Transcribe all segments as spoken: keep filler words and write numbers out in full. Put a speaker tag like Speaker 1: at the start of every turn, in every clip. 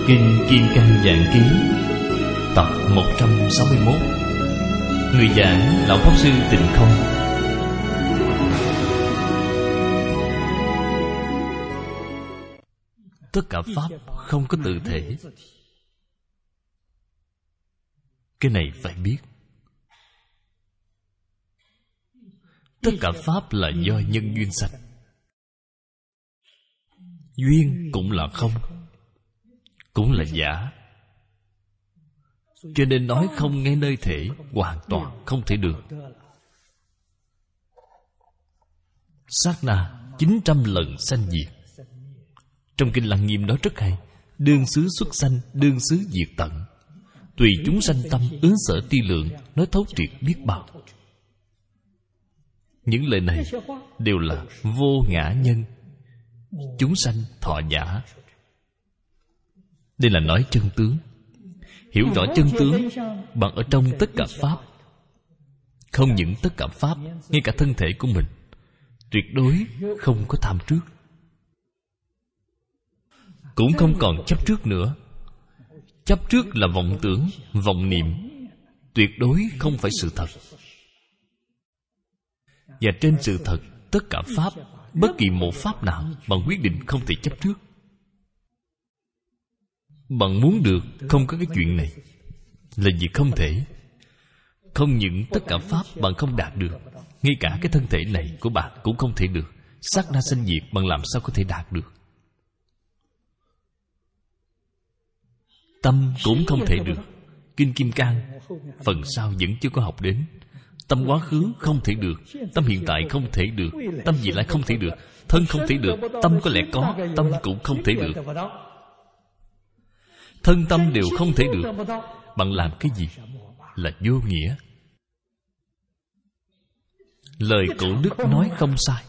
Speaker 1: Kinh Kim Cang Giảng Ký tập một trăm sáu mươi mốt. Người giảng Lão Pháp Sư Tịnh Không. Tất cả Pháp không có tự thể. Cái này phải biết. Tất cả Pháp là do nhân duyên sanh. Duyên cũng là không, cũng là giả. Cho nên nói không ngay nơi thể hoàn toàn không thể được. Sát na chín trăm lần sanh diệt. Trong Kinh Lăng Nghiêm nói rất hay: đương xứ xuất sanh, đương xứ diệt tận, tùy chúng sanh tâm ứng sở ti lượng, nói thấu triệt biết bao. Những lời này đều là vô ngã nhân, chúng sanh thọ giả. Đây là nói chân tướng. Hiểu rõ chân tướng, bạn ở trong tất cả Pháp, không những tất cả Pháp, ngay cả thân thể của mình, tuyệt đối không có tham trước, cũng không còn chấp trước nữa. Chấp trước là vọng tưởng, vọng niệm, tuyệt đối không phải sự thật. Và trên sự thật, tất cả Pháp, bất kỳ một Pháp nào bạn quyết định không thể chấp trước. Bạn muốn được, không có cái chuyện này, là việc không thể. Không những tất cả Pháp bạn không đạt được, ngay cả cái thân thể này của bạn cũng không thể được. Sát na sanh diệt, bạn làm sao có thể đạt được? Tâm cũng không thể được. Kinh Kim Cang phần sau vẫn chưa có học đến. Tâm quá khứ không thể được, tâm hiện tại không thể được, tâm vị lai không thể được, thân không thể được, tâm có lẽ có, tâm cũng không thể được. Thân tâm đều không thể được. Bạn làm cái gì? Là vô nghĩa. Lời cổ đức nói không sai.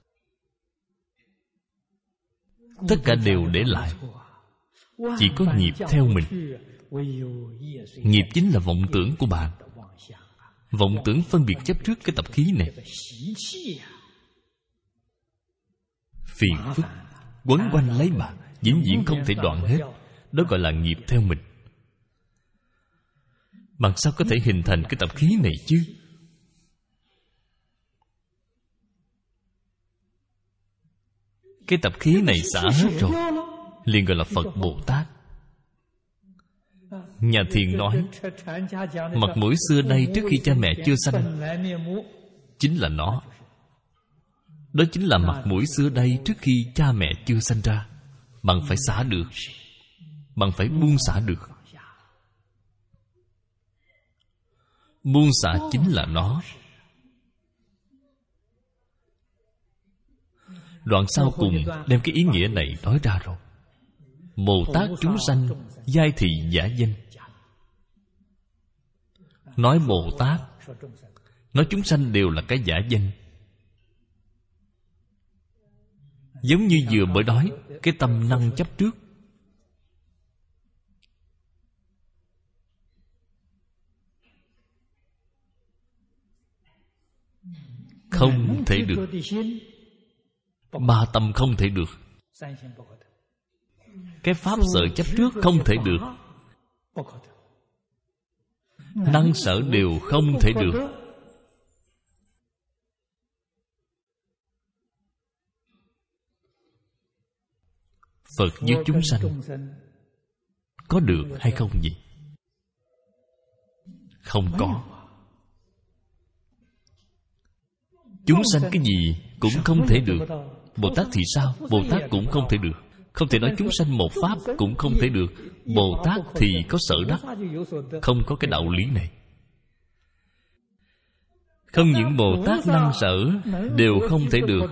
Speaker 1: Tất cả đều để lại, chỉ có nghiệp theo mình. Nghiệp chính là vọng tưởng của bạn. Vọng tưởng phân biệt chấp trước cái tập khí này, phiền phức quấn quanh lấy bạn, vĩnh viễn không thể đoạn hết. Đó gọi là nghiệp theo mình. Bạn sao có thể hình thành cái tập khí này chứ? Cái tập khí này xả hết rồi, liền gọi là Phật Bồ Tát. Nhà thiền nói, mặt mũi xưa nay trước khi cha mẹ chưa sanh, chính là nó. Đó chính là mặt mũi xưa đây trước khi cha mẹ chưa sanh ra. Bạn phải xả được, bạn phải buông xả được. Buông xả chính là nó. Đoạn sau cùng đem cái ý nghĩa này nói ra rồi. Bồ Tát chúng sanh, giai thị giả danh. Nói Bồ Tát, nói chúng sanh đều là cái giả danh. Giống như vừa mới nói, cái tâm năng chấp trước. Không thể được. Ba tâm không thể được. Cái pháp sợ chấp trước không thể được. Năng sở đều không thể được. Phật với chúng sanh có được hay không gì? Không có. Chúng sanh cái gì cũng không thể được. Bồ Tát thì sao? Bồ Tát cũng không thể được. Không thể nói chúng sanh một pháp cũng không thể được. Bồ Tát thì có sở đắc. Không có cái đạo lý này. Không những Bồ Tát năng sở đều không thể được,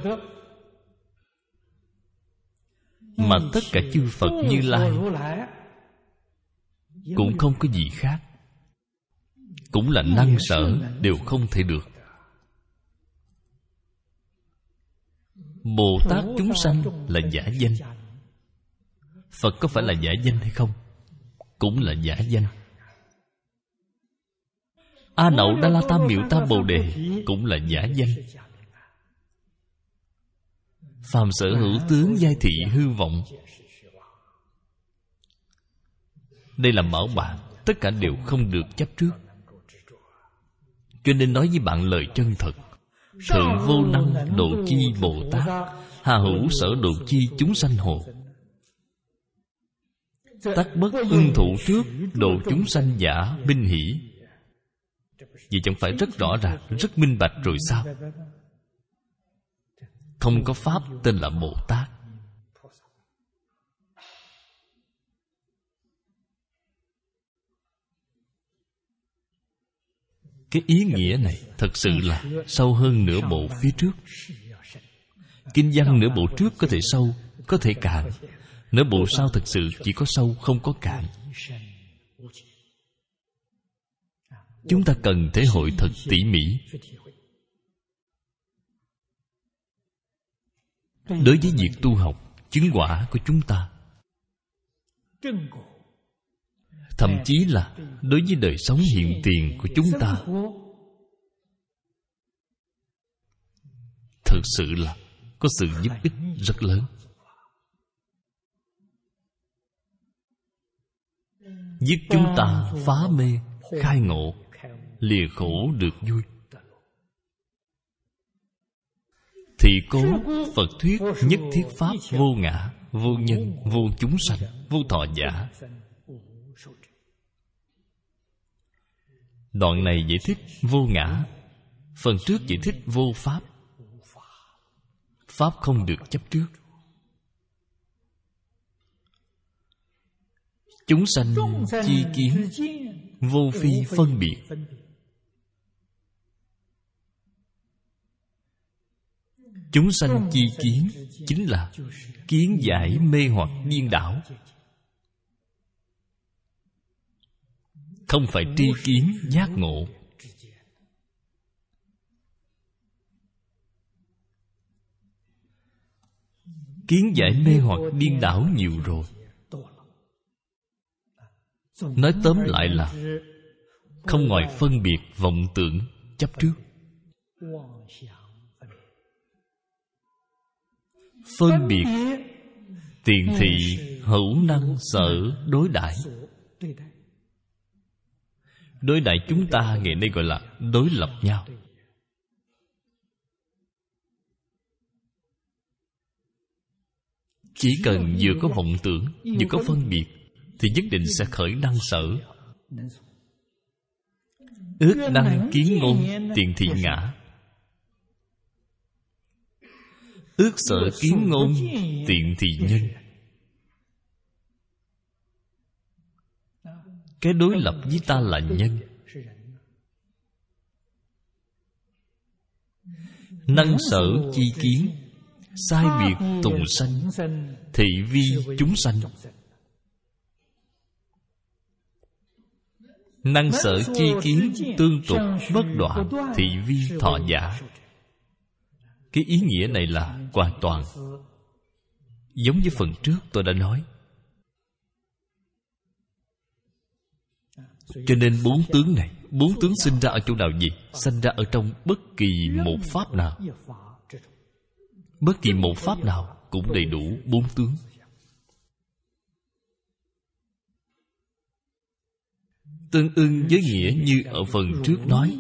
Speaker 1: mà tất cả chư Phật Như Lai cũng không có gì khác, cũng là năng sở đều không thể được. Bồ Tát chúng sanh là giả danh. Phật có phải là giả danh hay không? Cũng là giả danh. A Nậu Đa La Tam Miệu Tam Bồ Đề cũng là giả danh. Phàm sở hữu tướng giai thị hư vọng, Đây là bảo bạn, tất cả đều không được chấp trước. Cho nên nói với bạn lời chân thật. Thượng vô năng độ chi Bồ Tát, hạ hữu sở độ chi chúng sanh hồ. Tắc bất ưng thủ trước, độ chúng sanh giả minh hỷ. Vì chẳng phải rất rõ ràng, rất minh bạch rồi sao? Không có pháp tên là Bồ Tát. Cái ý nghĩa này thật sự là sâu hơn nửa bộ phía trước. Kinh văn nửa bộ trước có thể sâu, có thể cạn. Nửa bộ sau thật sự chỉ có sâu, không có cạn. Chúng ta cần thể hội thật tỉ mỉ. Đối với việc tu học, chứng quả của chúng ta, thậm chí là đối với đời sống hiện tiền của chúng ta, thực sự là có sự giúp ích rất lớn. Giúp chúng ta phá mê, khai ngộ, lìa khổ được vui. Thì cố Phật thuyết nhất thiết pháp vô ngã, vô nhân, vô chúng sanh, vô thọ giả. Đoạn này giải thích vô ngã, phần trước giải thích vô pháp. Pháp không được chấp trước. Chúng sanh chi kiến, vô phi phân biệt. Chúng sanh chi kiến chính là kiến giải mê hoặc điên đảo, không phải tri kiến giác ngộ. Kiến giải mê hoặc điên đảo nhiều rồi. Nói tóm lại là không ngoài phân biệt vọng tưởng chấp trước. Phân biệt tiền thị hữu năng sở đối đãi. Đối đãi chúng ta ngày nay gọi là đối lập nhau. Chỉ cần vừa có vọng tưởng, vừa có phân biệt, thì nhất định sẽ khởi năng sở. Ước năng kiến ngôn tiền thị ngã. Ước sở kiến ngôn tiện thị nhân. Cái đối lập với ta là nhân. Năng sở chi kiến, sai biệt tùng sanh, thị vi chúng sanh. Năng sở chi kiến tương tục bất đoạn, thị vi thọ giả. Cái ý nghĩa này là hoàn toàn giống với phần trước tôi đã nói. Cho nên bốn tướng này, bốn tướng sinh ra ở chỗ nào gì? Sinh ra ở trong bất kỳ một pháp nào. Bất kỳ một pháp nào cũng đầy đủ bốn tướng. Tương ưng với nghĩa như ở phần trước nói.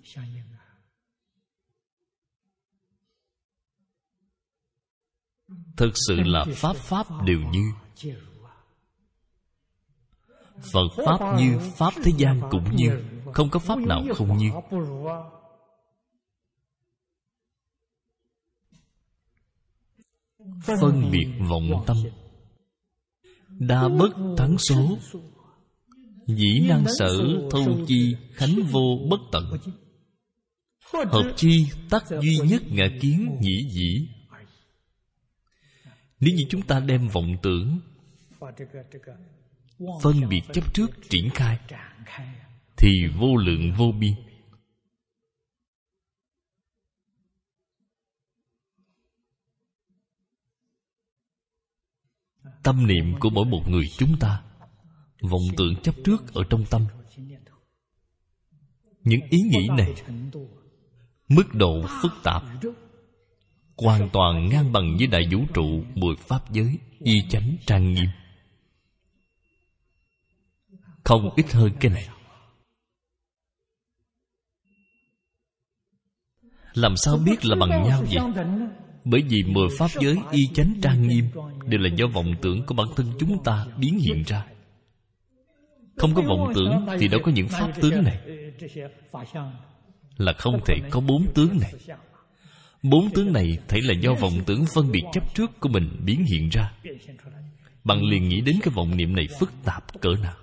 Speaker 1: Thực sự là pháp pháp đều như. Phật pháp như, pháp thế gian cũng như. Không có pháp nào không như. Phân biệt vọng tâm, đa bất thắng số. Dĩ năng sở thâu chi, khánh vô bất tận. Hợp chi tắc duy nhất ngã kiến nhĩ dĩ. Nếu như chúng ta đem vọng tưởng, phân biệt chấp trước triển khai, thì vô lượng vô biên. Tâm niệm của mỗi một người chúng ta, vọng tưởng chấp trước ở trong tâm. Những ý nghĩ này mức độ phức tạp, hoàn toàn ngang bằng với đại vũ trụ mười pháp giới y chánh trang nghiêm. không ít hơn cái này. Làm sao biết là bằng nhau vậy? Bởi vì mười pháp giới y chánh trang nghiêm đều là do vọng tưởng của bản thân chúng ta biến hiện ra. Không có vọng tưởng thì đâu có những pháp tướng này. Là không thể có bốn tướng này. Bốn tướng này thể là do vọng tưởng phân biệt chấp trước của mình biến hiện ra. Bạn liền nghĩ đến cái vọng niệm này phức tạp cỡ nào.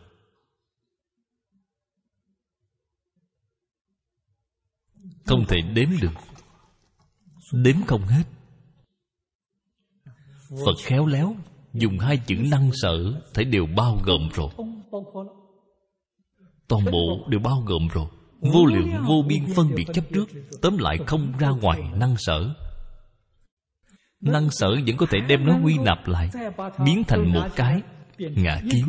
Speaker 1: Không thể đếm được, đếm không hết. Phật khéo léo dùng hai chữ năng sở thể đều bao gồm rồi. Toàn bộ đều bao gồm rồi. Vô lượng vô biên phân biệt chấp trước, tóm lại không ra ngoài năng sở. Năng sở vẫn có thể đem nó quy nạp lại, biến thành một cái ngã kiến.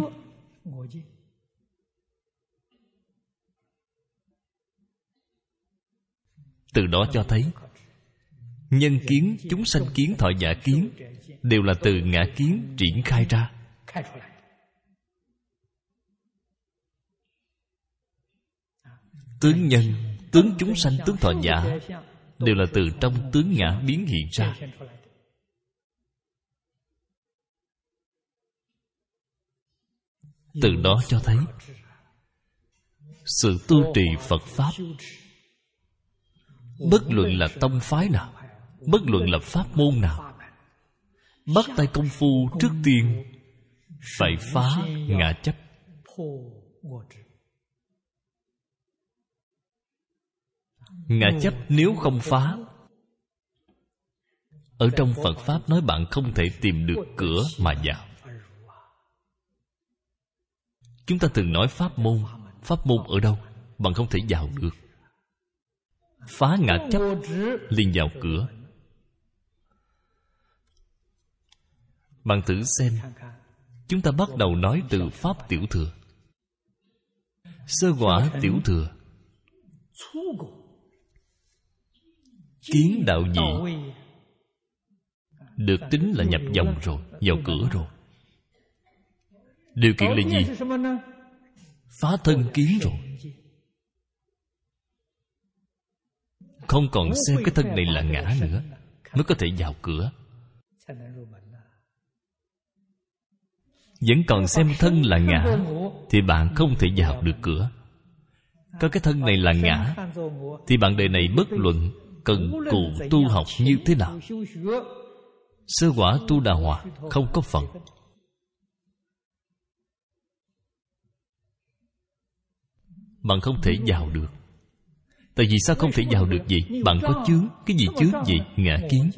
Speaker 1: Từ đó cho thấy nhân kiến, chúng sanh kiến, thọ giả kiến đều là từ ngã kiến triển khai ra. Tướng nhân, tướng chúng sanh, tướng thọ giả đều là từ trong tướng ngã biến hiện ra. Từ đó cho thấy sự tu trì Phật Pháp, bất luận là tông phái nào, bất luận là pháp môn nào, bắt tay công phu trước tiên phải phá ngã chấp. Ngã chấp nếu không phá, ở trong Phật Pháp nói bạn không thể tìm được cửa mà vào. Chúng ta từng nói pháp môn. Pháp môn ở đâu? Bạn không thể vào được. Phá ngã chấp liền vào cửa. Bạn thử xem. Chúng ta bắt đầu nói từ Pháp Tiểu Thừa. Sơ quả Tiểu Thừa, kiến đạo vị được tính là nhập vòng rồi, vào cửa rồi. Điều kiện là gì? Phá thân kiến rồi. Không còn xem cái thân này là ngã nữa, mới có thể vào cửa. Vẫn còn xem thân là ngã thì bạn không thể vào được cửa. Có cái thân này là ngã thì bạn đời này bất luận cần cù tu học như thế nào, sơ quả tu đà hòa không có phần. Bạn không thể vào được. Tại vì sao không thể vào được vậy? Bạn có chướng. Cái gì chướng vậy? Ngã kiến.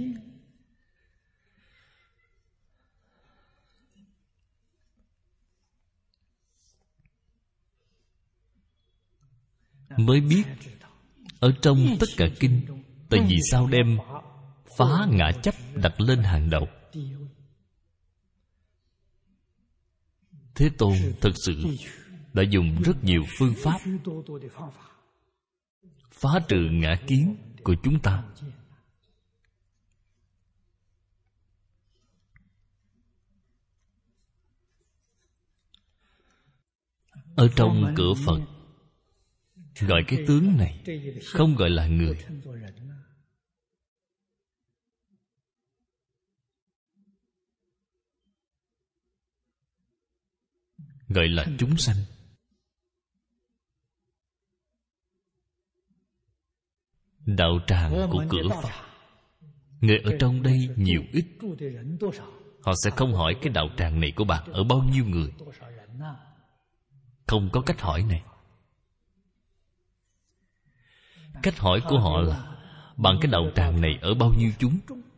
Speaker 1: Mới biết ở trong tất cả kinh, tại vì sao đem phá ngã chấp đặt lên hàng đầu. Thế Tôn thực sự đã dùng rất nhiều phương pháp phá trừ ngã kiến của chúng ta. Ở trong cửa Phật gọi cái tướng này không gọi là người, gọi là chúng sanh. Đạo tràng của cửa Phật, người ở trong đây nhiều ít, họ sẽ không hỏi cái đạo tràng này của bạn ở bao nhiêu người. Không có cách hỏi này. Cách hỏi của họ là bạn cái đạo tràng này ở bao nhiêu chúng.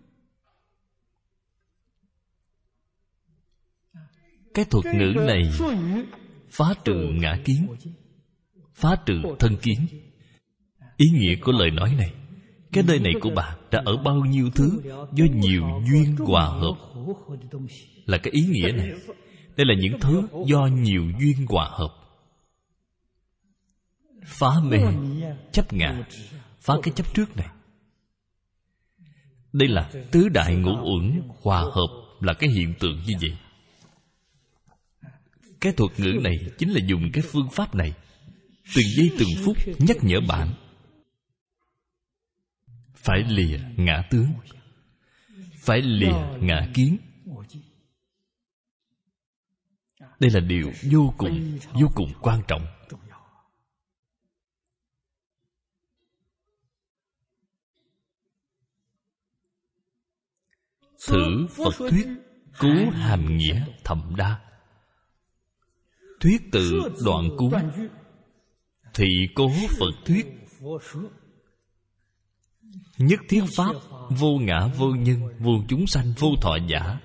Speaker 1: Cái thuật ngữ này phá trừ ngã kiến, phá trừ thân kiến. Ý nghĩa của lời nói này, cái nơi này của bạn đã ở bao nhiêu thứ do nhiều duyên hòa hợp, là cái ý nghĩa này. Đây là những thứ do nhiều duyên hòa hợp. Phá mê, chấp ngã, phá cái chấp trước này. Đây là tứ đại ngũ uẩn hòa hợp, là cái hiện tượng như vậy. Cái thuật ngữ này chính là dùng cái phương pháp này, từng giây từng phút nhắc nhở bạn phải lìa ngã tướng, phải lìa ngã kiến. Đây là điều vô cùng, vô cùng quan trọng. Thử Phật thuyết cố hàm nghĩa thậm đa. Thuyết tự đoạn cuối, thị cố Phật thuyết. Nhất thiết pháp vô ngã vô nhân, vô chúng sanh, vô thọ giả.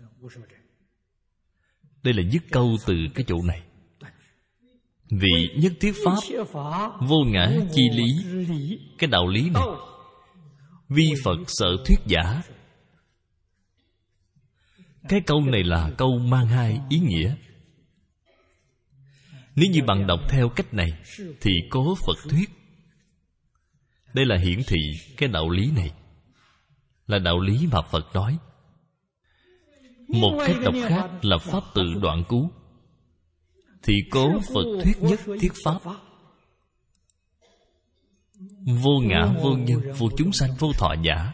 Speaker 1: Đây là dứt câu từ cái chỗ này. Vì nhất thiết pháp vô ngã chi lý, cái đạo lý này vi Phật sợ thuyết giả. Cái câu này là câu mang hai ý nghĩa. Nếu như bạn đọc theo cách này thì có Phật thuyết. Đây là hiển thị cái đạo lý này, là đạo lý mà Phật nói. Một cách đọc khác là pháp tự đoạn cứu, thì cố Phật thuyết nhất thiết pháp vô ngã vô nhân, vô chúng sanh, vô thọ giả.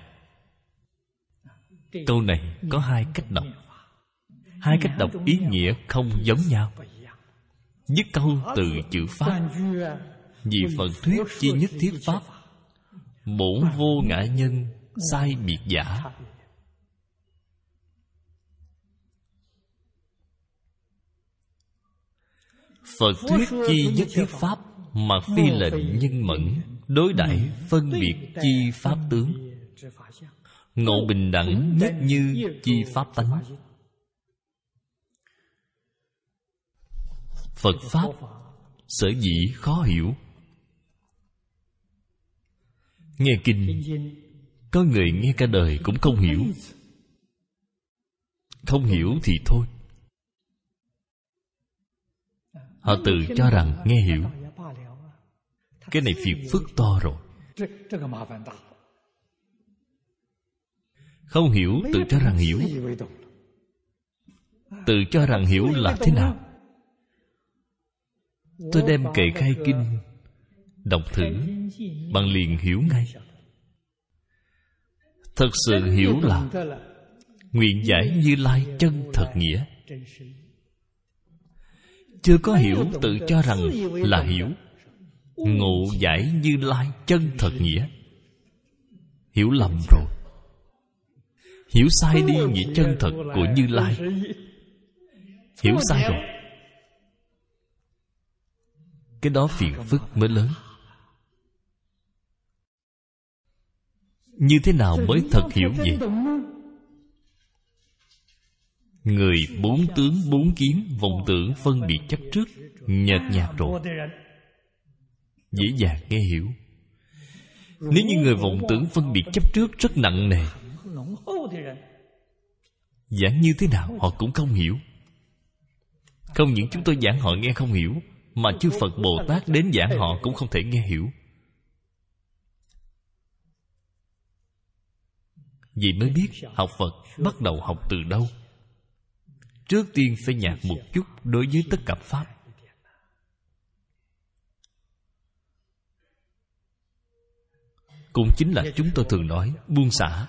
Speaker 1: Câu này có hai cách đọc. Hai cách đọc ý nghĩa không giống nhau. Dứt câu từ chữ pháp. Vì Phật thuyết chi nhất thiết pháp, bổn vô ngã nhân, sai biệt giả. Phật thuyết chi nhất thiết pháp, mà phi lệnh nhân mẫn, đối đãi phân biệt chi pháp tướng, ngộ bình đẳng nhất như chi pháp tánh. Phật pháp sở dĩ khó hiểu. Nghe kinh, có người nghe cả đời cũng không hiểu. Không hiểu thì thôi, họ tự cho rằng nghe hiểu. Cái này phiền phức to rồi. Không hiểu tự cho rằng hiểu. Tự cho rằng hiểu là thế nào? Tôi đem kệ khai kinh đọc thử, bạn liền hiểu ngay. Thật sự hiểu là nguyện giải Như Lai chân thật nghĩa. Chưa có hiểu tự cho rằng là hiểu. Ngộ giải Như Lai chân thật nghĩa. Hiểu lầm rồi. Hiểu sai đi nghĩa chân thật của Như Lai. Hiểu sai rồi. Cái đó phiền phức mới lớn. Như thế nào mới thật hiểu vậy? Người bốn tướng bốn kiến, vọng tưởng phân biệt chấp trước, nhợt nhạt rồi, dễ dàng nghe hiểu. Nếu như người vọng tưởng phân biệt chấp trước rất nặng nề, giảng như thế nào họ cũng không hiểu. Không những chúng tôi giảng họ nghe không hiểu, mà chư Phật Bồ Tát đến giảng họ cũng không thể nghe hiểu. Vì mới biết học Phật bắt đầu học từ đâu. Trước tiên phải nhạt một chút đối với tất cả Pháp. Cũng chính là chúng tôi thường nói buông xả.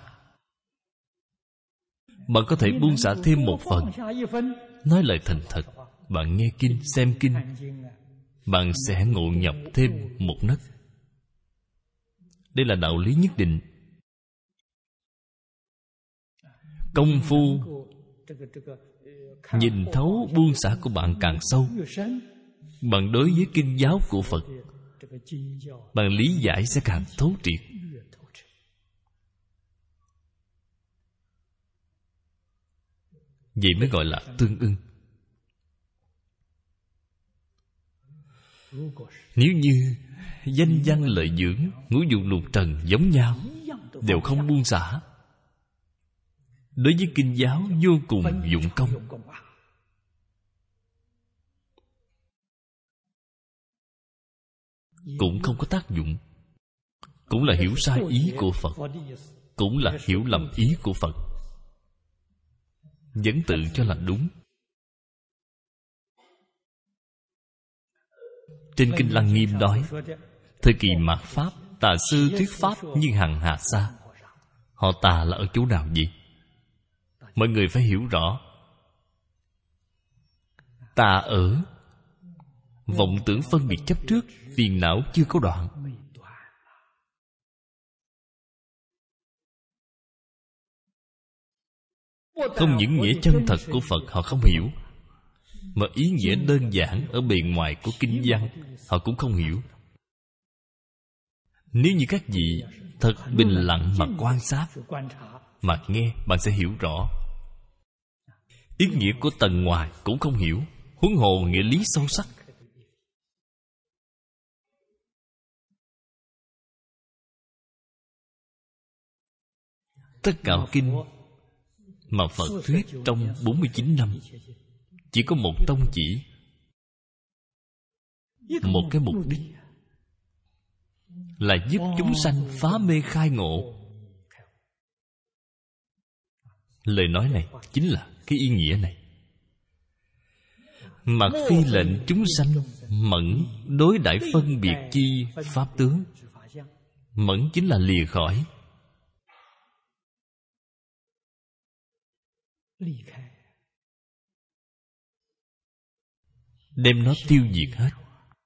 Speaker 1: Bạn có thể buông xả thêm một phần. Nói lời thành thật, bạn nghe kinh, xem kinh, bạn sẽ ngộ nhập thêm một nấc. Đây là đạo lý nhất định. Công phu nhìn thấu buông xả của bạn càng sâu, bạn đối với kinh giáo của Phật, bạn lý giải sẽ càng thấu triệt. Vậy mới gọi là tương ưng. Nếu như danh văn lợi dưỡng, ngũ dục lục trần giống nhau, đều không buông xả, đối với kinh giáo vô cùng dụng công, cũng không có tác dụng. Cũng là hiểu sai ý của Phật, cũng là hiểu lầm ý của Phật, vẫn tự cho là đúng. Trên Kinh Lăng Nghiêm nói, thời kỳ mạt Pháp, tà sư thuyết Pháp như hằng hà sa. Họ tà là ở chỗ nào vậy? Mọi người phải hiểu rõ. Tà ở vọng tưởng phân biệt chấp trước, phiền não chưa có đoạn. Không những nghĩa chân thật của Phật họ không hiểu, mà ý nghĩa đơn giản ở bề ngoài của kinh văn họ cũng không hiểu. Nếu như các vị thật bình lặng mà quan sát, mà nghe, bạn sẽ hiểu rõ. Ý nghĩa của tầng ngoài cũng không hiểu, huống hồ nghĩa lý sâu sắc. Tất cả kinh mà Phật thuyết trong bốn mươi chín năm chỉ có một tông chỉ, một cái mục đích, là giúp chúng sanh phá mê khai ngộ. Lời nói này chính là cái ý nghĩa này. Mặc phi lệnh chúng sanh mẫn đối đãi phân biệt chi pháp tướng. Mẫn chính là lìa khỏi, đem nó tiêu diệt hết,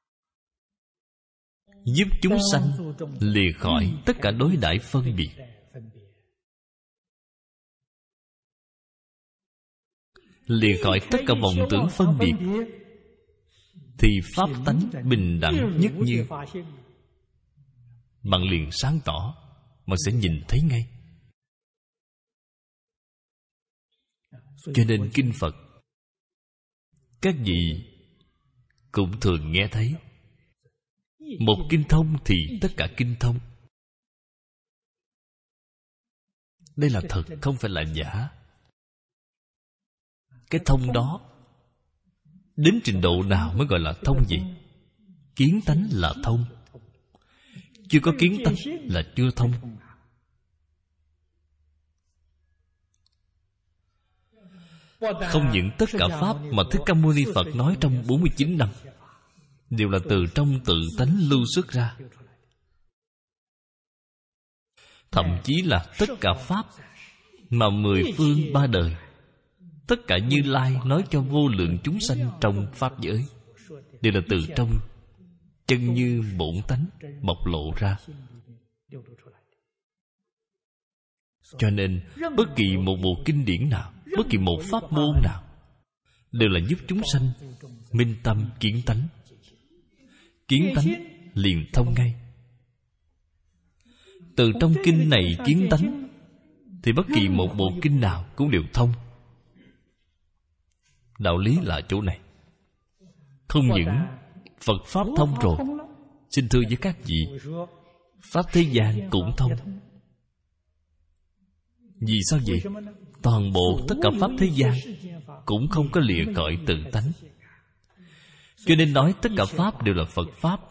Speaker 1: giúp chúng sanh lìa khỏi tất cả đối đãi phân biệt. Lìa khỏi tất cả vọng tưởng phân biệt, thì pháp tánh bình đẳng nhất như. Bạn liền sáng tỏ, bạn sẽ nhìn thấy ngay. Cho nên kinh Phật các vị cũng thường nghe thấy, một kinh thông thì tất cả kinh thông. Đây là thật, không phải là giả. Cái thông đó đến trình độ nào mới gọi là thông gì? Kiến tánh là thông, chưa có kiến tánh là chưa thông. Không những tất cả pháp mà Thích Ca Mâu Ni Phật nói trong bốn mươi chín năm đều là từ trong tự tánh lưu xuất ra. Thậm chí là tất cả pháp mà mười phương ba đời, tất cả Như Lai nói cho vô lượng chúng sanh trong pháp giới, đều là từ trong chân như bổn tánh bộc lộ ra. Cho nên bất kỳ một bộ kinh điển nào, bất kỳ một pháp môn nào, đều là giúp chúng sanh minh tâm kiến tánh. Kiến tánh liền thông ngay. Từ trong kinh này kiến tánh, thì bất kỳ một bộ kinh nào cũng đều thông. Đạo lý là chỗ này. Không những Phật Pháp thông rồi, xin thưa với các vị, Pháp thế gian cũng thông. Vì sao vậy? Toàn bộ tất cả Pháp thế gian cũng không có lìa cõi tự tánh. Cho nên nói tất cả Pháp đều là Phật Pháp.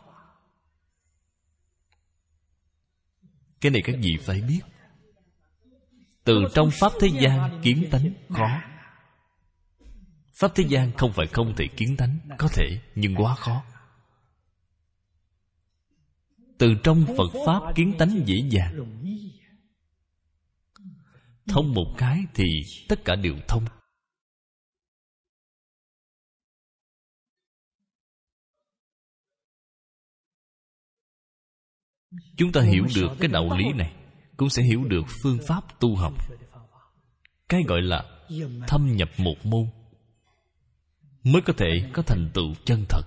Speaker 1: Cái này các vị phải biết. Từ trong Pháp thế gian kiến tánh khó. Pháp thế gian không phải không thể kiến tánh, có thể, nhưng quá khó. Từ trong Phật Pháp kiến tánh dễ dàng. Thông một cái thì tất cả đều thông. Chúng ta hiểu được cái đạo lý này, cũng sẽ hiểu được phương pháp tu học. Cái gọi là thâm nhập một môn, mới có thể có thành tựu chân thật.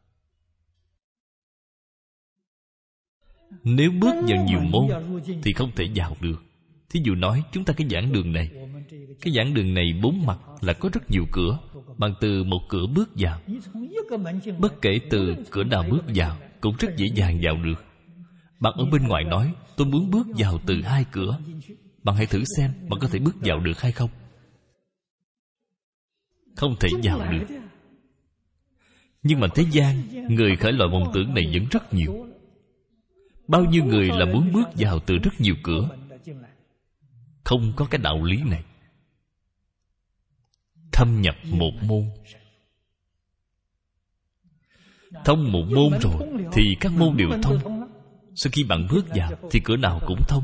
Speaker 1: Nếu bước vào nhiều môn thì không thể vào được. Thí dụ nói chúng ta cái giảng đường này, cái giảng đường này bốn mặt là có rất nhiều cửa. Bạn từ một cửa bước vào, bất kể từ cửa nào bước vào cũng rất dễ dàng vào được. Bạn ở bên ngoài nói tôi muốn bước vào từ hai cửa, bạn hãy thử xem bạn có thể bước vào được hay không. Không thể vào được. Nhưng mà thế gian, người khởi loại vọng tưởng này vẫn rất nhiều. Bao nhiêu người là muốn bước vào từ rất nhiều cửa. Không có cái đạo lý này. Thâm nhập một môn. Thông một môn rồi thì các môn đều thông. Sau khi bạn bước vào thì cửa nào cũng thông.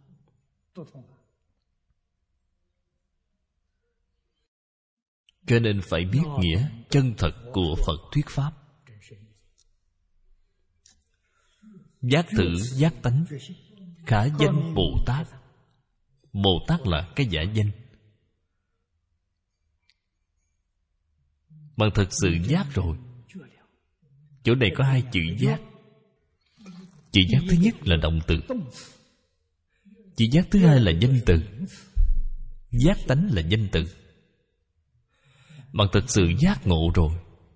Speaker 1: Cho nên phải biết nghĩa chân thật của Phật thuyết Pháp. Giác tự giác tánh, khả danh Bồ Tát. Bồ Tát là cái giả danh. Bạn thật sự giác rồi. Chỗ này có hai chữ giác. Chữ giác thứ nhất là động từ, chữ giác thứ hai là danh từ. Giác tánh là danh từ. Bạn thật sự giác ngộ rồi,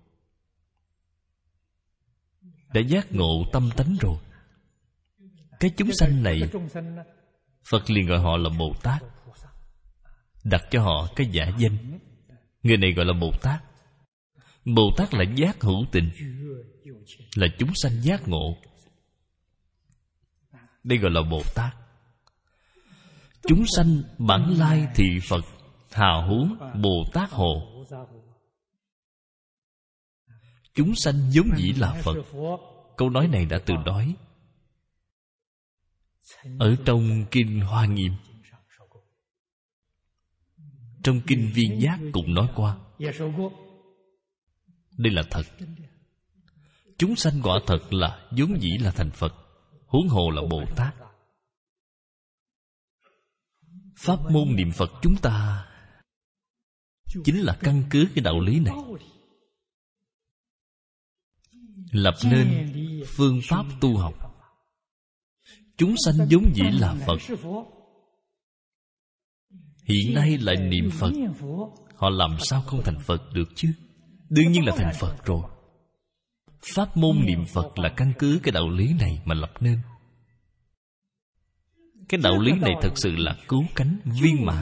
Speaker 1: đã giác ngộ tâm tánh rồi. Cái chúng sanh này, Phật liền gọi họ là Bồ Tát, đặt cho họ cái giả danh. Người này gọi là Bồ Tát. Bồ Tát là giác hữu tình, là chúng sanh giác ngộ. Đây gọi là Bồ Tát. Chúng sanh bản lai thị Phật, hào huống Bồ Tát Hồ. Chúng sanh vốn dĩ là Phật. Câu nói này đã từng nói ở trong Kinh Hoa Nghiêm. Trong Kinh Viên Giác cũng nói qua. Đây là thật. Chúng sanh quả thật là vốn dĩ là thành Phật, huống hồ là Bồ Tát. Pháp môn niệm Phật chúng ta chính là căn cứ cái đạo lý này, lập nên phương pháp tu học. Chúng sanh vốn dĩ là Phật, hiện nay lại niệm Phật. Họ làm sao không thành Phật được chứ? Đương nhiên là thành Phật rồi. Pháp môn niệm Phật là căn cứ cái đạo lý này mà lập nên. Cái đạo lý này thật sự là cứu cánh viên mãn,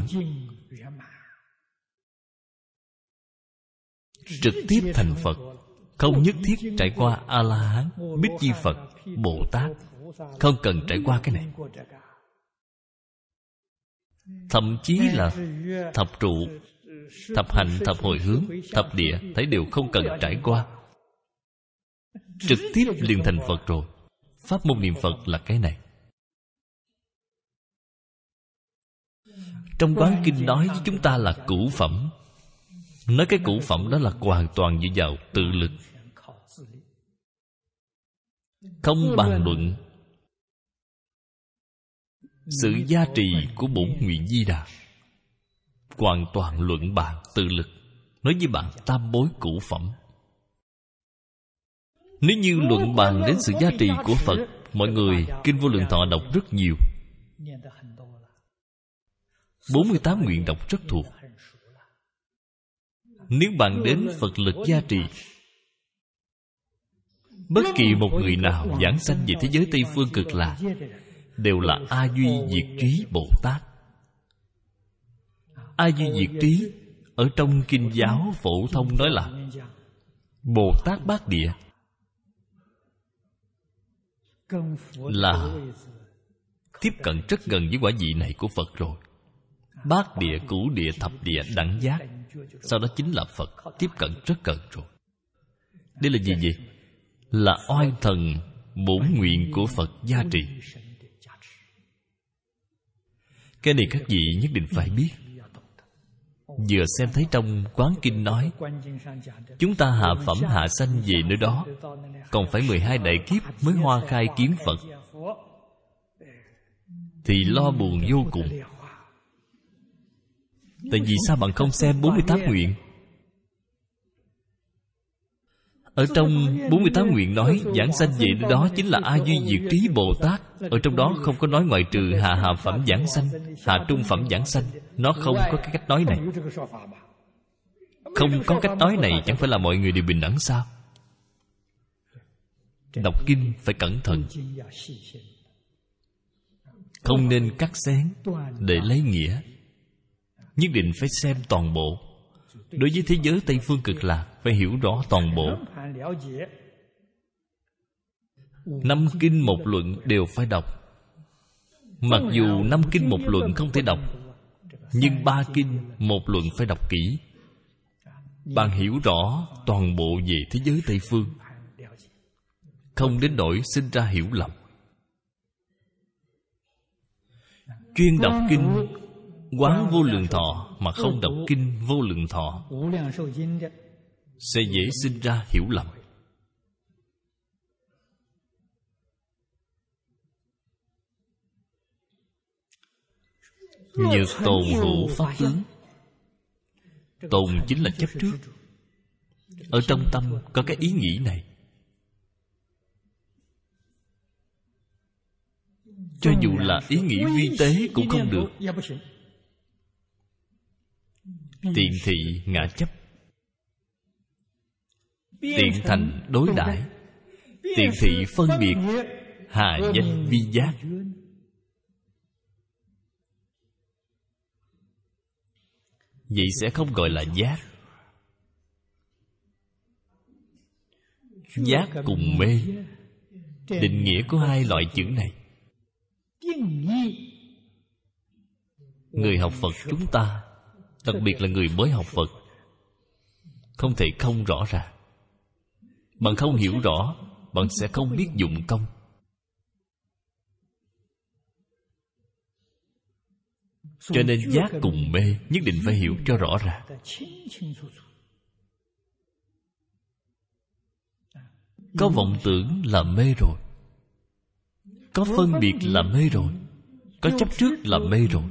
Speaker 1: trực tiếp thành Phật. Không nhất thiết trải qua A-la-hán, Bích Chi Phật, Bồ Tát. Không cần trải qua cái này. Thậm chí là thập trụ, thập hành, thập hồi hướng, thập địa, thấy đều không cần trải qua. Trực tiếp liền thành Phật rồi. Pháp môn niệm Phật là cái này. Trong Quán Kinh nói với chúng ta là cửu phẩm. Nói cái cửu phẩm đó là hoàn toàn dựa vào tự lực, không bàn luận sự gia trì của bổn nguyện Di Đà. Hoàn toàn luận bàn tự lực. Nói với bạn tam bối cửu phẩm. Nếu như luận bàn đến sự gia trì của Phật, mọi người Kinh Vô Lượng Thọ đọc rất nhiều, bốn mươi tám nguyện đọc rất thuộc. Nếu bạn đến Phật lực gia trì, bất kỳ một người nào giảng sanh về thế giới Tây Phương Cực Lạc đều là A Duy Diệt Trí Bồ Tát. A Duy Diệt Trí ở trong Kinh giáo phổ thông nói là Bồ Tát Bát Địa, là tiếp cận rất gần với quả vị này của Phật rồi. Bát địa, cửu địa, thập địa, đẳng giác, sau đó chính là Phật, tiếp cận rất gần rồi. Đây là gì vậy? Là oai thần bổn nguyện của Phật gia trì. Cái này các vị nhất định phải biết. Vừa xem thấy trong Quán Kinh nói chúng ta hạ phẩm hạ sanh về nơi đó, còn phải mười hai đại kiếp mới hoa khai kiến Phật, thì lo buồn vô cùng. Tại vì sao bạn không xem bốn mươi tám nguyện? Ở trong bốn mươi tám nguyện nói giảng sanh về nơi đó chính là A Duy Diệt Trí Bồ Tát. Ở trong đó không có nói ngoại trừ hạ hạ phẩm giảng sanh, hạ trung phẩm giảng sanh. Nó không có cái cách nói này. Không có cách nói này chẳng phải là mọi người đều bình đẳng sao? Đọc kinh phải cẩn thận, không nên cắt xén để lấy nghĩa. Nhất định phải xem toàn bộ. Đối với thế giới Tây Phương Cực Lạc phải hiểu rõ toàn bộ. Năm kinh một luận đều phải đọc. Mặc dù năm kinh một luận không thể đọc, nhưng ba kinh một luận phải đọc kỹ. Bạn hiểu rõ toàn bộ về thế giới Tây Phương. không đến nỗi sinh ra hiểu lầm. Chuyên đọc kinh Quán Vô Lượng Thọ mà không đọc kinh Vô Lượng Thọ sẽ dễ sinh ra hiểu lầm. Nhược tồn hữu pháp tướng. Tồn chính là chấp trước. Ở trong tâm có cái ý nghĩ này, cho dù là ý nghĩ vi tế cũng không được. Tiện thị ngã chấp, tiện thành đối đãi, tiện thị phân biệt, hà danh vi giác. Vậy sẽ không gọi là giác. Giác cùng mê, định nghĩa của hai loại chữ này, người học Phật chúng ta, đặc biệt là người mới học Phật, không thể không rõ ràng. Bạn không hiểu rõ, bạn sẽ không biết dụng công. Cho nên giác cùng mê nhất định phải hiểu cho rõ ràng. Có vọng tưởng là mê rồi, có phân biệt là mê rồi, có chấp trước là mê rồi.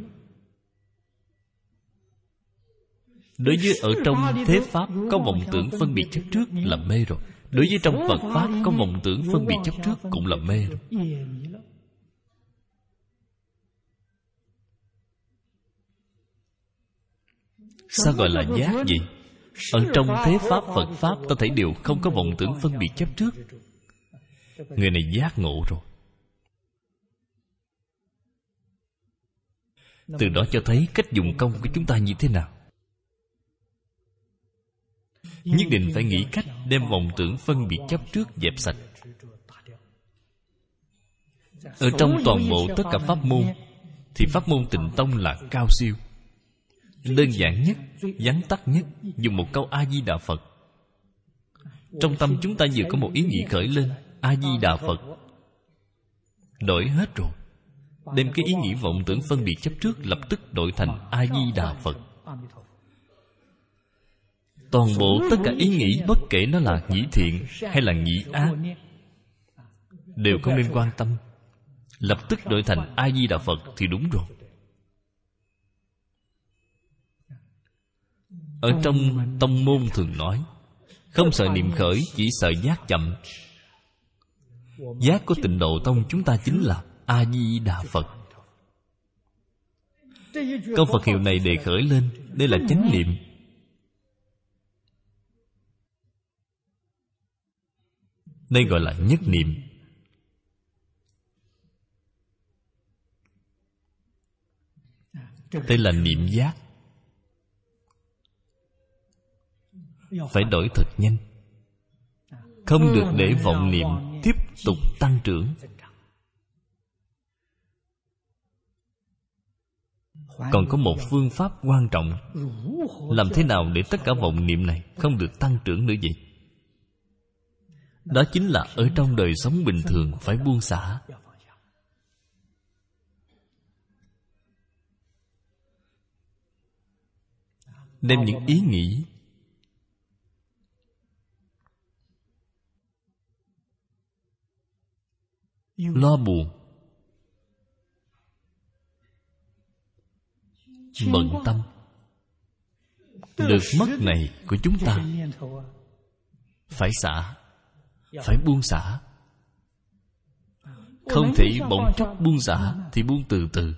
Speaker 1: Đối với ở trong thế Pháp có vọng tưởng phân biệt chấp trước là mê rồi. Đối với trong Phật Pháp có vọng tưởng phân biệt chấp trước cũng là mê rồi. Sao gọi là giác vậy? Ở trong thế Pháp Phật Pháp ta thấy đều không có vọng tưởng phân biệt chấp trước. Người này giác ngộ rồi. Từ đó cho thấy cách dùng công của chúng ta như thế nào. Nhất định phải nghĩ cách đem vọng tưởng phân biệt chấp trước dẹp sạch. Ở trong toàn bộ tất cả pháp môn thì pháp môn Tịnh Tông là cao siêu, đơn giản nhất, vắn tắt nhất, dùng một câu A-di-đà Phật. Trong tâm chúng ta vừa có một ý nghĩ khởi lên, A-di-đà Phật, đổi hết rồi. Đem cái ý nghĩ vọng tưởng phân biệt chấp trước lập tức đổi thành A-di-đà Phật. Toàn bộ tất cả ý nghĩ, bất kể nó là nghĩ thiện hay là nghĩ ác, đều không nên quan tâm. Lập tức đổi thành A-di-đà Phật thì đúng rồi. Ở trong tông môn thường nói, không sợ niệm khởi, chỉ sợ giác chậm. Giác của Tịnh Độ Tông chúng ta chính là A-di-đà Phật. Câu Phật hiệu này đề khởi lên, đây là chánh niệm. Đây gọi là nhất niệm. Đây là niệm giác. Phải đổi thật nhanh, không được để vọng niệm tiếp tục tăng trưởng. Còn có một phương pháp quan trọng, làm thế nào để tất cả vọng niệm này không được tăng trưởng nữa vậy? Đó chính là ở trong đời sống bình thường phải buông xả. Đem những ý nghĩ lo buồn, bận tâm, được mất này của chúng ta phải xả, phải buông xả. Không thể bỗng chốc buông xả, thì buông từ từ.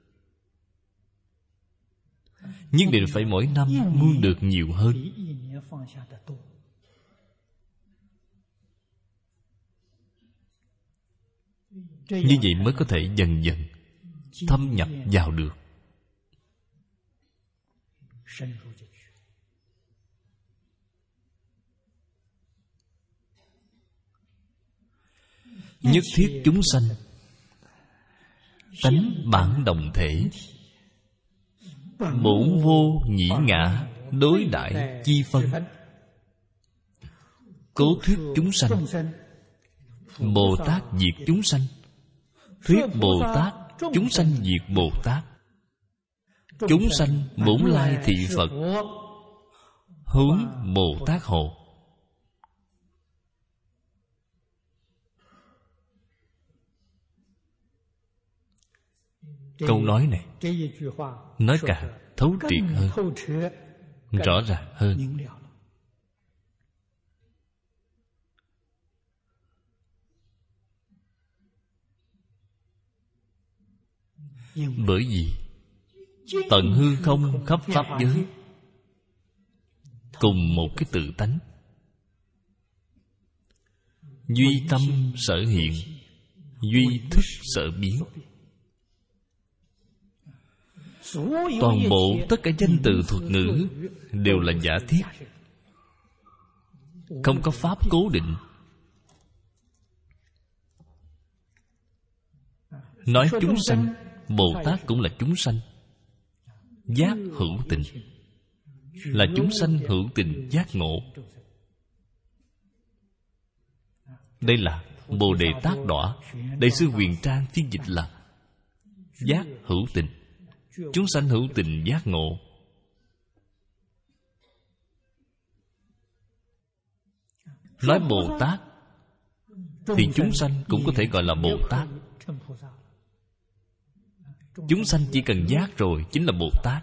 Speaker 1: Nhất định phải mỗi năm buông được nhiều hơn. Như vậy mới có thể dần dần thâm nhập vào được. Nhất thiết chúng sanh tánh bản đồng thể, bổn vô nhĩ ngã đối đãi chi phân. Cố thuyết chúng sanh Bồ Tát diệt chúng sanh. Thuyết Bồ Tát, chúng sanh diệt Bồ Tát. Chúng sanh bổn lai thị Phật, hướng Bồ Tát hộ. Câu nói này nói càng thấu triệt hơn, rõ ràng hơn. Bởi vì tận hư không khắp pháp giới cùng một cái tự tánh, duy tâm sở hiện, duy thức sở biến. Toàn bộ tất cả danh từ thuật ngữ đều là giả thiết, không có pháp cố định. Nói chúng sanh, Bồ Tát cũng là chúng sanh. Giác hữu tình là chúng sanh hữu tình giác ngộ. Đây là Bồ Đề Tát Đọa. Đại sư Huyền Trang phiên dịch là giác hữu tình, chúng sanh hữu tình giác ngộ. Nói Bồ Tát thì chúng sanh cũng có thể gọi là Bồ Tát. Chúng sanh chỉ cần giác rồi chính là Bồ Tát.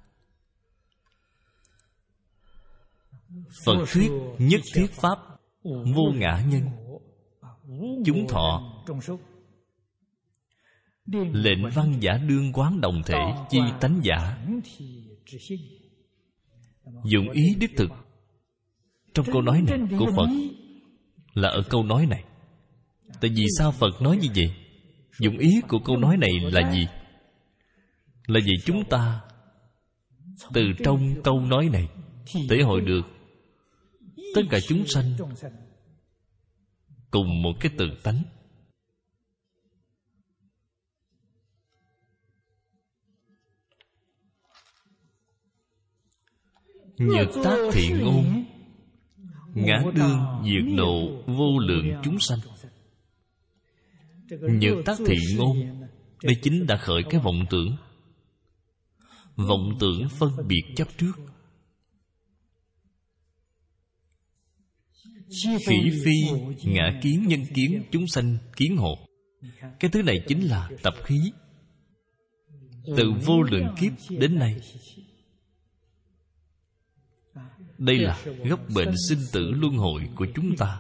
Speaker 1: Phật thuyết nhất thiết pháp vô ngã nhân, chúng thọ lệnh văn giả đương quán đồng thể chi tánh giả. Dụng ý đích thực trong câu nói này của Phật là ở câu nói này. Tại vì sao Phật nói như vậy? Dụng ý của câu nói này là gì? Là vì chúng ta từ trong câu nói này thể hội được tất cả chúng sanh cùng một cái tự tánh. Nhược tác thiện ngôn, ngã đương diệt độ vô lượng chúng sanh. Nhược tác thiện ngôn, đây chính đã khởi cái vọng tưởng. Vọng tưởng phân biệt chấp trước. Khỉ phi ngã kiến nhân kiến chúng sanh kiến hộ. Cái thứ này chính là tập khí. Từ vô lượng kiếp đến nay, đây là gốc bệnh sinh tử luân hồi của chúng ta.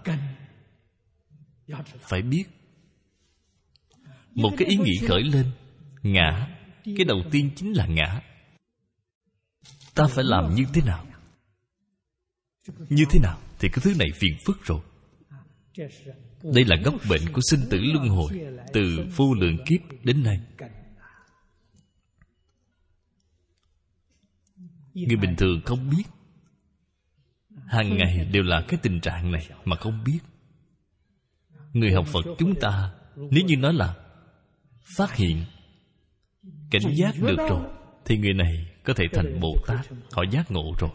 Speaker 1: Phải biết, một cái ý nghĩ khởi lên, ngã, cái đầu tiên chính là ngã. Ta phải làm như thế nào? Như thế nào thì cái thứ này phiền phức rồi. Đây là gốc bệnh của sinh tử luân hồi từ vô lượng kiếp đến nay. Người bình thường không biết, hàng ngày đều là cái tình trạng này mà không biết. Người học Phật chúng ta, nếu như nói là phát hiện, cảnh giác được rồi, thì người này có thể thành Bồ Tát. Họ giác ngộ rồi.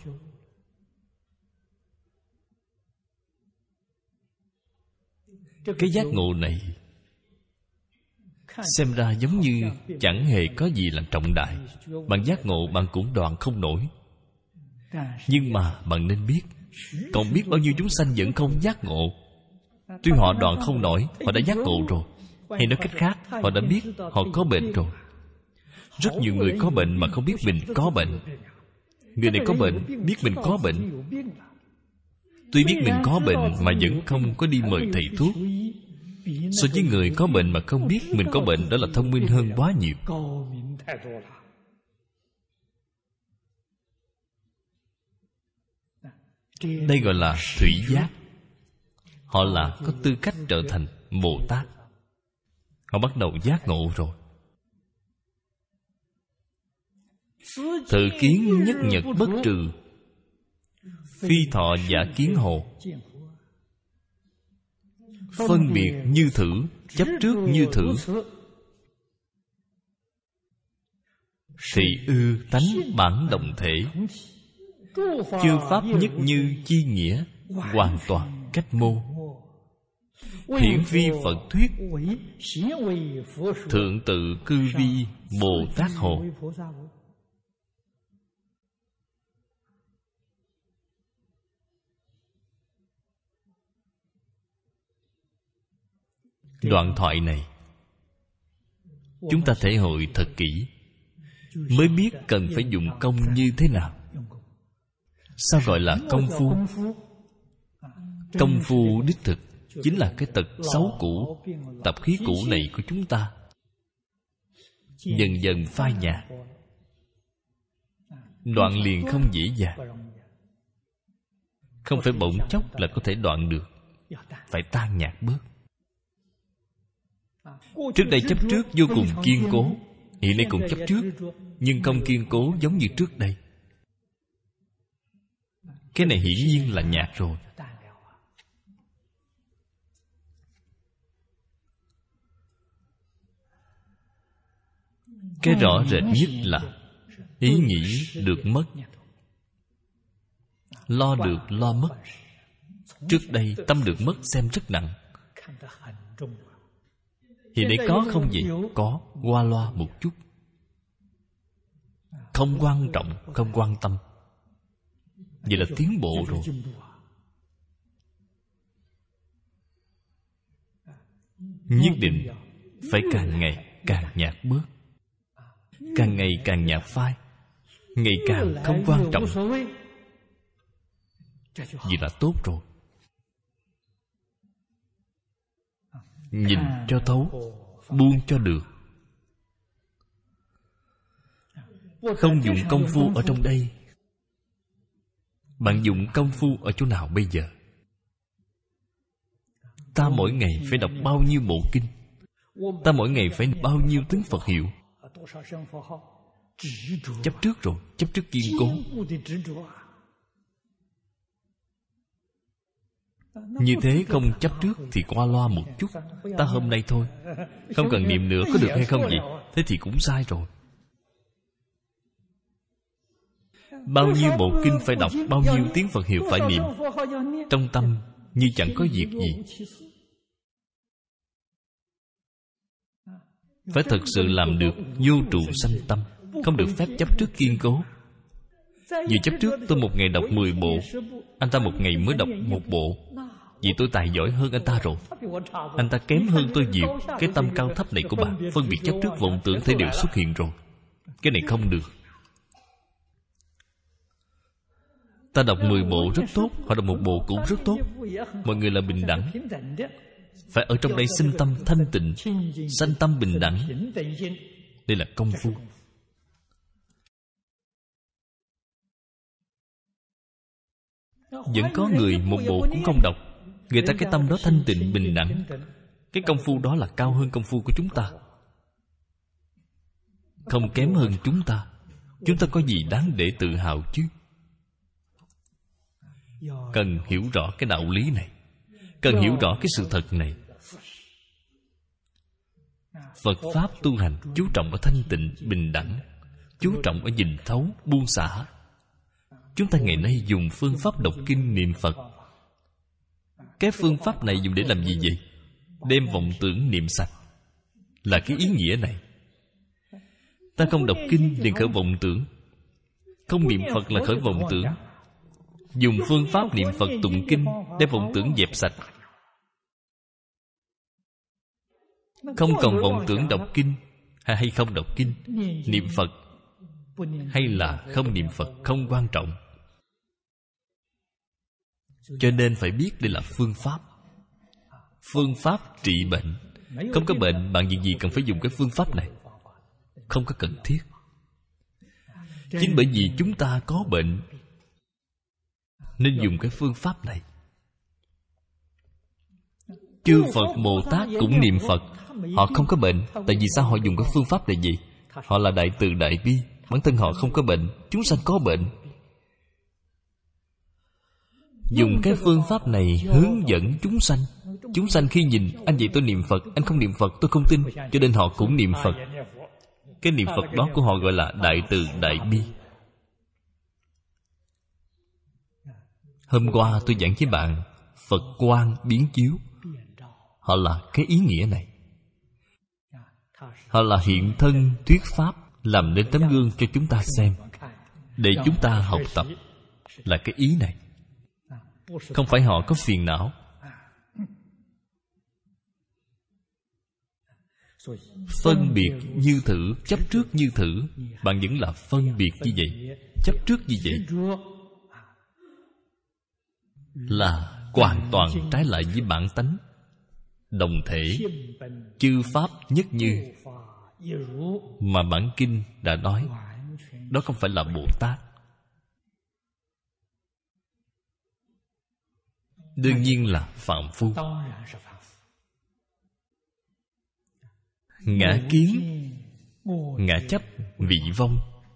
Speaker 1: Cái giác ngộ này xem ra giống như chẳng hề có gì là trọng đại. Bạn giác ngộ bạn cũng đoạn không nổi. Nhưng mà bạn nên biết, còn biết bao nhiêu chúng sanh vẫn không giác ngộ. Tuy họ đoạn không nổi, họ đã giác ngộ rồi. Hay nói cách khác, họ đã biết họ có bệnh rồi. Rất nhiều người có bệnh mà không biết mình có bệnh. Người này có bệnh, biết mình có bệnh. Tuy biết mình có bệnh mà vẫn không có đi mời thầy thuốc. So với người có bệnh mà không biết mình có bệnh, đó là thông minh hơn quá nhiều. Đây gọi là thủy giác. Họ là có tư cách trở thành Bồ Tát. Họ bắt đầu giác ngộ rồi. Thử kiến nhất nhật bất trừ, phi thọ giả kiến hồ. Phân biệt như thử, chấp trước như thử, thị ư tánh bản động thể. Chư pháp nhất như chi nghĩa, hoàn toàn cách mô. hiển vi Phật thuyết, thượng tự cư vi Bồ Tát hộ. Đoạn thoại này chúng ta thể hội thật kỹ, mới biết cần phải dùng công như thế nào. Sao gọi là công phu? Công phu đích thực chính là cái tật xấu cũ, tập khí cũ này của chúng ta dần dần phai nhạt. Đoạn liền không dễ dàng, không phải bỗng chốc là có thể đoạn được, phải tan nhạt bớt. Trước đây chấp trước vô cùng kiên cố, hiện nay cũng chấp trước, nhưng không kiên cố giống như trước đây. Cái này hiển nhiên là nhạt rồi. Cái rõ rệt nhất là ý nghĩ được mất, lo được lo mất. Trước đây tâm được mất xem rất nặng, hiện nay có không vậy? Có, qua loa một chút, không quan trọng, không quan tâm. Vậy là tiến bộ rồi. Nhất định phải càng ngày càng nhạt bớt, càng ngày càng nhạt phai, ngày càng không quan trọng. Vậy là tốt rồi. Nhìn cho thấu, buông cho được. Không dùng công phu ở trong đây, bạn dùng công phu ở chỗ nào bây giờ? Ta mỗi ngày phải đọc bao nhiêu bộ kinh? Ta mỗi ngày phải bao nhiêu tiếng Phật hiệu? Chấp trước rồi, chấp trước kiên cố. Như thế không chấp trước thì qua loa một chút. Ta hôm nay thôi, không cần niệm nữa, có được hay không vậy? Thế thì cũng sai rồi. Bao nhiêu bộ kinh phải đọc, bao nhiêu tiếng Phật hiệu phải niệm, trong tâm như chẳng có việc gì. Phải thật sự làm được vô trụ sanh tâm, không được phép chấp trước kiên cố. Vì chấp trước tôi một ngày đọc mười bộ, anh ta một ngày mới đọc một bộ, vì tôi tài giỏi hơn anh ta rồi. Anh ta kém hơn tôi nhiều. Cái tâm cao thấp này của bạn, phân biệt chấp trước vọng tưởng thể đều xuất hiện rồi. Cái này không được. Ta đọc mười bộ rất tốt, họ đọc một bộ cũng rất tốt. Mọi người là bình đẳng. Phải ở trong đây sinh tâm thanh tịnh, sanh tâm bình đẳng. Đây là công phu. Vẫn có người một bộ cũng không đọc, người ta cái tâm đó thanh tịnh bình đẳng. Cái công phu đó là cao hơn công phu của chúng ta, không kém hơn chúng ta. Chúng ta có gì đáng để tự hào chứ? Cần hiểu rõ cái đạo lý này, cần hiểu rõ cái sự thật này. Phật Pháp tu hành chú trọng ở thanh tịnh, bình đẳng, chú trọng ở nhìn thấu, buông xả. Chúng ta ngày nay dùng phương pháp đọc kinh niệm Phật. Cái phương pháp này dùng để làm gì vậy? Đem vọng tưởng niệm sạch, là cái ý nghĩa này. Ta không đọc kinh liền khởi vọng tưởng, không niệm Phật là khởi vọng tưởng. Dùng phương pháp niệm Phật tụng kinh đem vọng tưởng dẹp sạch. Không còn vọng tưởng đọc kinh hay không đọc kinh, niệm Phật hay là không niệm Phật không quan trọng. Cho nên phải biết đây là phương pháp. Phương pháp trị bệnh. Không có bệnh, bạn việc gì cần phải dùng cái phương pháp này? Không có cần thiết. Chính bởi vì chúng ta có bệnh nên dùng cái phương pháp này. Chư Phật Bồ Tát cũng niệm Phật, họ không có bệnh. Tại vì sao họ dùng cái phương pháp này gì? Họ là đại từ đại bi, bản thân họ không có bệnh, chúng sanh có bệnh. Dùng cái phương pháp này hướng dẫn chúng sanh. Chúng sanh khi nhìn anh vậy tôi niệm Phật, anh không niệm Phật tôi không tin, cho nên họ cũng niệm Phật. Cái niệm Phật đó của họ gọi là đại từ đại bi. Hôm qua tôi giảng với bạn Phật quang biến chiếu. Họ là cái ý nghĩa này. Họ là hiện thân thuyết pháp, làm nên tấm gương cho chúng ta xem, để chúng ta học tập. Là cái ý này. Không phải họ có phiền não. Phân biệt như thử, chấp trước như thử, bạn vẫn là phân biệt như vậy, chấp trước như vậy, là hoàn toàn trái lại với bản tánh. Đồng thể, chư pháp nhất như, mà bản kinh đã nói, đó không phải là Bồ Tát. Đương nhiên là phàm phu. Ngã kiến, ngã chấp, vị vong.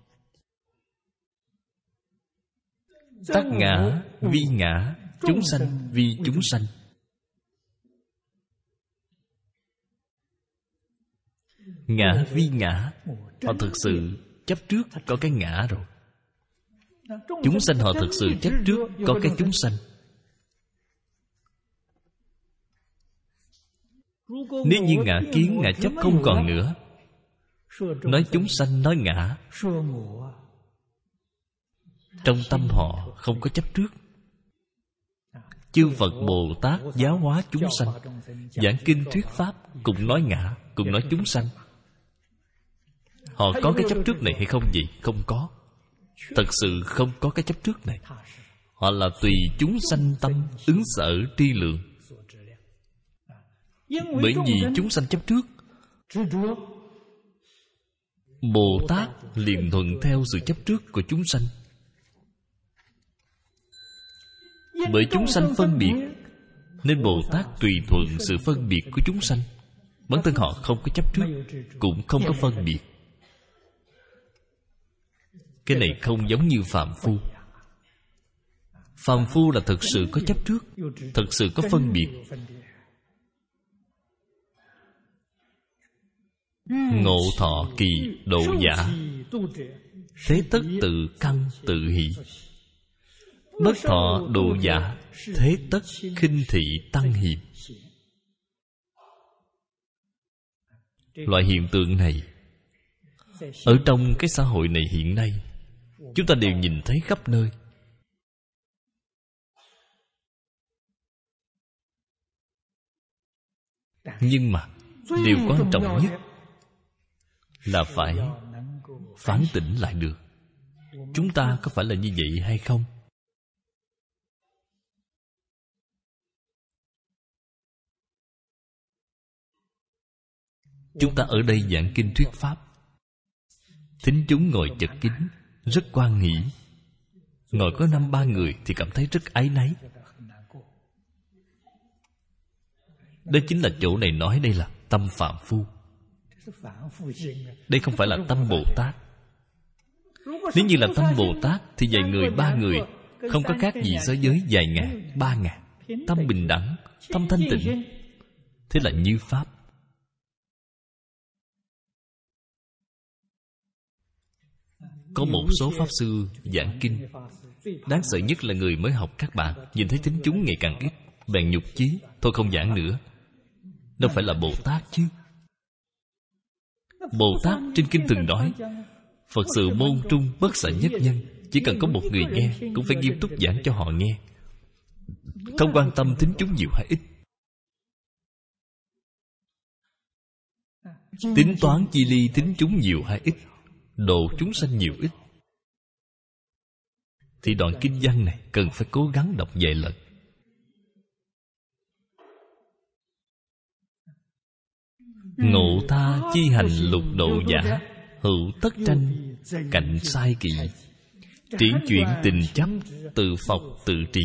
Speaker 1: Tác ngã, vi ngã, chúng sanh, vi chúng sanh. Ngã vi ngã, họ thực sự chấp trước có cái ngã rồi. Chúng sanh họ thực sự chấp trước có cái chúng sanh. Nếu như ngã kiến, ngã chấp không còn nữa, nói chúng sanh, nói ngã, trong tâm họ không có chấp trước. Chư Phật Bồ Tát giáo hóa chúng sanh, giảng kinh thuyết pháp, cũng nói ngã, cũng nói chúng sanh. Họ có cái chấp trước này hay không vậy? Không có. Thật sự không có cái chấp trước này. Họ là tùy chúng sanh tâm ứng sở tri lượng. Bởi vì chúng sanh chấp trước, Bồ Tát liền thuận theo sự chấp trước của chúng sanh. Bởi chúng sanh phân biệt, nên Bồ Tát tùy thuận sự phân biệt của chúng sanh. Bản thân họ không có chấp trước, cũng không có phân biệt. Cái này không giống như phàm phu. Phàm phu là thực sự có chấp trước, thực sự có phân biệt. Ngộ thọ kỳ độ giả, thế tất tự căn tự hỷ. Bất thọ độ giả, thế tất khinh thị tăng hiệp. Loại hiện tượng này ở trong cái xã hội này hiện nay, chúng ta đều nhìn thấy khắp nơi. Nhưng mà điều quan trọng nhất là phải phản tỉnh lại được. Chúng ta có phải là như vậy hay không? Chúng ta ở đây giảng kinh thuyết pháp, thính chúng ngồi chật kín, rất hoan hỷ. Ngồi có năm ba người thì cảm thấy rất áy náy. Đây chính là chỗ này nói đây là tâm phàm phu. Đây không phải là tâm Bồ Tát. Nếu như là tâm Bồ Tát thì vài người, ba người không có khác gì so với vài ngàn, ba ngàn. Tâm bình đẳng, tâm thanh tịnh, thế là như Pháp. Có một số Pháp Sư giảng kinh, đáng sợ nhất là người mới học các bạn nhìn thấy thính chúng ngày càng ít, bèn nhục chí, thôi không giảng nữa. Đâu phải là Bồ Tát chứ. Bồ Tát trên kinh từng nói, Phật sự môn trung bất xả nhất nhân. Chỉ cần có một người nghe, cũng phải nghiêm túc giảng cho họ nghe, không quan tâm thính chúng nhiều hay ít. Tính toán chi ly thính chúng nhiều hay ít, độ chúng sanh nhiều ít, thì đoạn kinh văn này cần phải cố gắng đọc vài lần. Ngộ tha chi hành lục độ giả, hữu tất tranh cạnh sai kỵ. Triển chuyển tình chấp, tự phọc tự trì.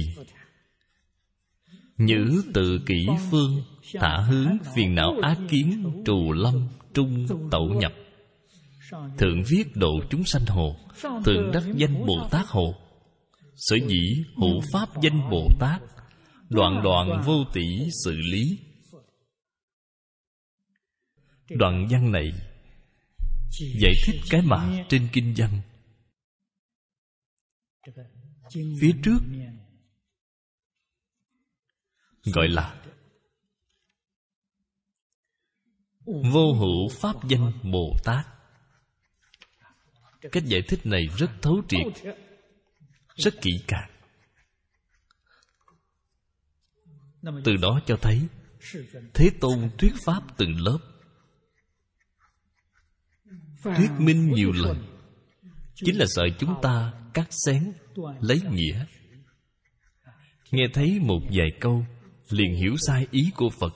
Speaker 1: Nhữ tự kỷ phương, thả hướng phiền não ác kiến. Trù lâm trung tẩu nhập. Thượng viết độ chúng sanh hồ, thượng đắc danh Bồ Tát hồ. Sở dĩ hữu pháp danh Bồ Tát, đoạn đoạn vô tỷ xử lý. Đoạn văn này giải thích cái mà trên kinh văn. Phía trước gọi là Vô hữu pháp danh Bồ Tát. Cách giải thích này rất thấu triệt, rất kỹ càng. Từ đó cho thấy Thế Tôn thuyết pháp từng lớp, thuyết minh nhiều lần, chính là sợ chúng ta cắt xén, lấy nghĩa. Nghe thấy một vài câu liền hiểu sai ý của Phật.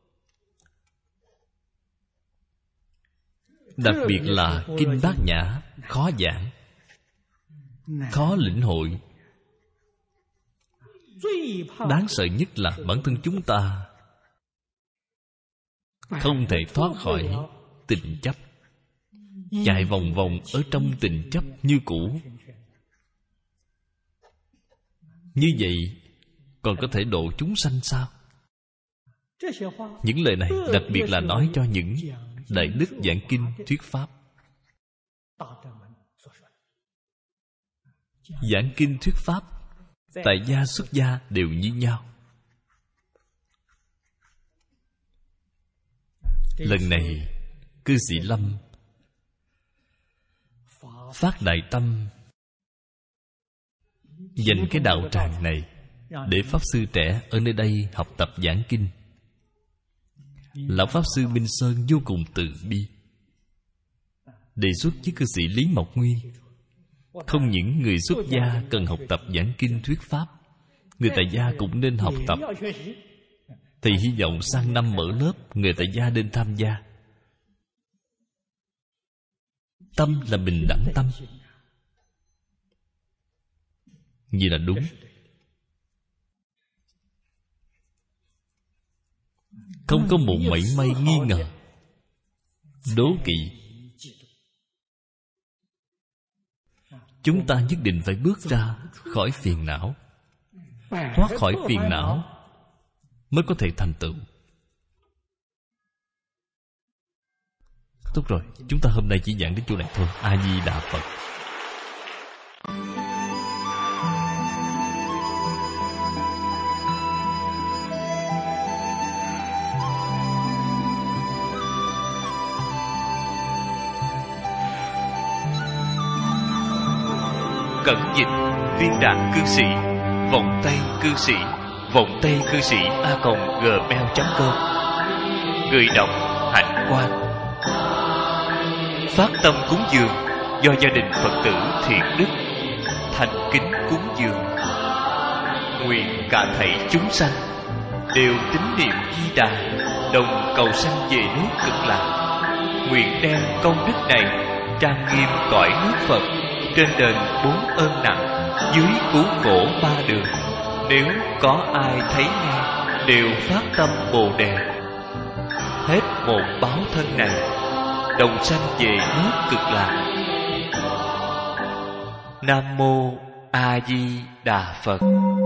Speaker 1: Đặc biệt là Kinh Bát Nhã khó giảng, khó lĩnh hội. Đáng sợ nhất là bản thân chúng ta không thể thoát khỏi tình chấp, chạy vòng vòng ở trong tình chấp như cũ. Như vậy còn có thể độ chúng sanh sao? Những lời này đặc biệt là nói cho những đại đức giảng kinh thuyết pháp. Giảng kinh thuyết pháp, tại gia xuất gia đều như nhau. Lần này cư sĩ Lâm phát đại tâm dành cái đạo tràng này để pháp sư trẻ ở nơi đây học tập giảng kinh. Lão pháp sư Minh Sơn vô cùng từ bi, đề xuất với cư sĩ Lý Mộc Nguyên, không những người xuất gia cần học tập giảng kinh thuyết pháp, người tại gia cũng nên học tập. Thì hy vọng sang năm mở lớp, người tại gia nên tham gia. Tâm là bình đẳng tâm, vậy là đúng. Không có một mảy may nghi ngờ, đố kỵ. Chúng ta nhất định phải bước ra khỏi phiền não, thoát khỏi phiền não mới có thể thành tựu. Tốt rồi, chúng ta hôm nay chỉ giảng đến chỗ này thôi. A Di Đà Phật.
Speaker 2: Cẩn dịch Viên Đạn Cư Sĩ, Vọng Tây Cư Sĩ, Vọng Tây Cư Sĩ a còng gmail chấm com. Người đọc Hạnh Quang. Phát tâm cúng dường do gia đình Phật tử Thiện Đức thành kính cúng dường. Nguyện cả thảy chúng sanh đều tín niệm Di Đà, đồng cầu sanh về nước Cực Lạc. Nguyện đem công đức này trang nghiêm cõi nước Phật, trên đền bốn ơn nặng, dưới cứu khổ ba đường. Nếu có ai thấy nghe đều phát tâm Bồ Đề, hết một báo thân này đồng sanh về nước Cực Lạc. Nam mô A Di Đà Phật.